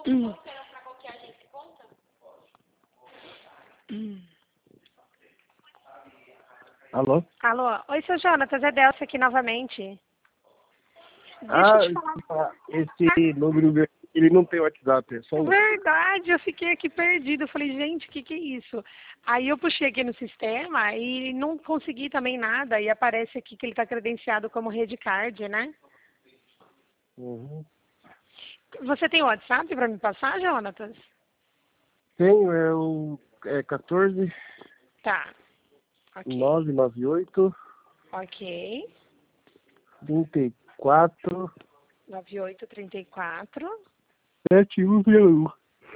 Hum. Hum. Alô? Alô? Oi, seu Jonatas, é Delcia aqui novamente. Deixa Ah, eu te falar. esse número meu, ele não tem WhatsApp, é só um. Verdade, eu fiquei aqui perdida. Eu falei, gente, o que que é isso? Aí eu puxei aqui no sistema e não consegui também nada. E aparece aqui que ele está credenciado como Redcard, né? Uhum. Você tem WhatsApp para me passar, Jonatas? Tenho, é 14 Tá, ok. 998 Ok. 34 9834 7101.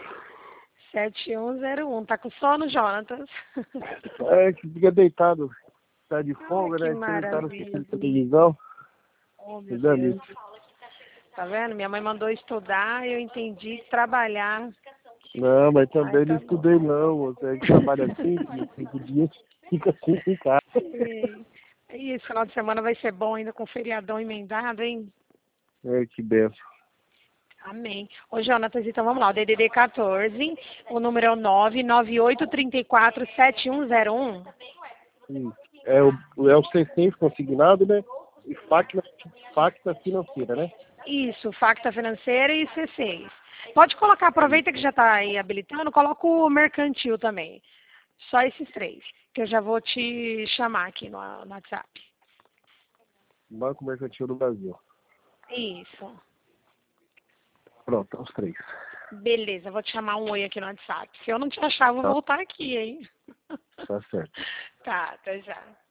7101. Tá com sono, Jonatas? É, que fica deitado, tá de Ai, folga, que né? Você tá assistindo maravilha. televisão, Oh, meu cuidando Deus. isso. Tá vendo? Minha mãe mandou estudar e eu entendi trabalhar. Não, mas Ai, também não tá bom. estudei não, você trabalha assim, 5 dias, fica assim em casa. Sim. E esse final de semana vai ser bom ainda com feriadão emendado, hein? É, que benção. Amém. Ô, Jonatas, então vamos lá. O DDD 14, o número é o 998347101. Isso. É o C6 consignado, né? E facta financeira, né? Isso, Facta Financeira e C6. Pode colocar, aproveita que já está aí habilitando, coloca o mercantil também. Só esses três, que eu já vou te chamar aqui no WhatsApp. Banco Mercantil do Brasil. Isso. Pronto, os três. Beleza, vou te chamar um oi aqui no WhatsApp. Se eu não te achar, eu vou Tá, voltar aqui, hein? tá certo. Tá, até já.